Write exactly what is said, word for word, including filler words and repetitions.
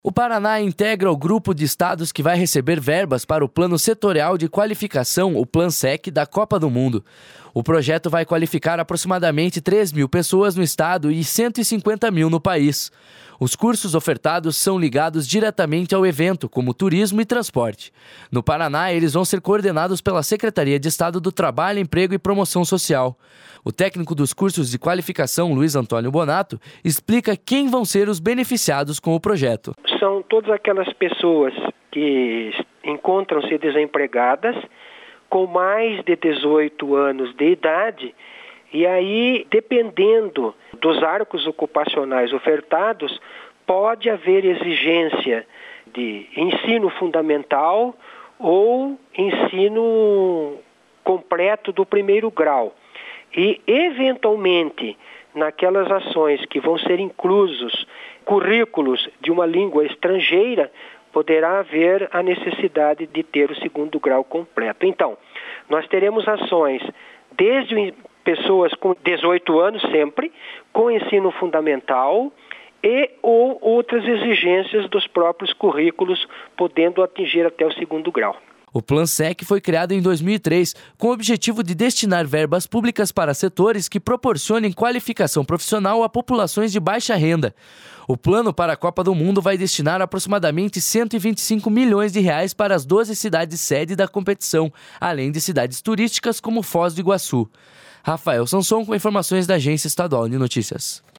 O Paraná integra o grupo de estados que vai receber verbas para o Plano Setorial de Qualificação, o PlanSec, da Copa do Mundo. O projeto vai qualificar aproximadamente três mil pessoas no estado e cento e cinquenta mil no país. Os cursos ofertados são ligados diretamente ao evento, como turismo e transporte. No Paraná, eles vão ser coordenados pela Secretaria de Estado do Trabalho, Emprego e Promoção Social. O técnico dos cursos de qualificação, Luiz Antônio Bonato, explica quem vão ser os beneficiados com o projeto. São todas aquelas pessoas que encontram-se desempregadas, com mais de dezoito anos de idade, e aí, dependendo dos arcos ocupacionais ofertados, pode haver exigência de ensino fundamental ou ensino completo do primeiro grau. E, eventualmente, naquelas ações que vão ser inclusos currículos de uma língua estrangeira, poderá haver a necessidade de ter o segundo grau completo. Então, nós teremos ações desde pessoas com dezoito anos sempre, com ensino fundamental e ou outras exigências dos próprios currículos, podendo atingir até o segundo grau. O PlanSec foi criado em dois mil e três com o objetivo de destinar verbas públicas para setores que proporcionem qualificação profissional a populações de baixa renda. O plano para a Copa do Mundo vai destinar aproximadamente cento e vinte e cinco milhões de reais para as doze cidades sede da competição, além de cidades turísticas como Foz do Iguaçu. Rafael Sanson com informações da Agência Estadual de Notícias.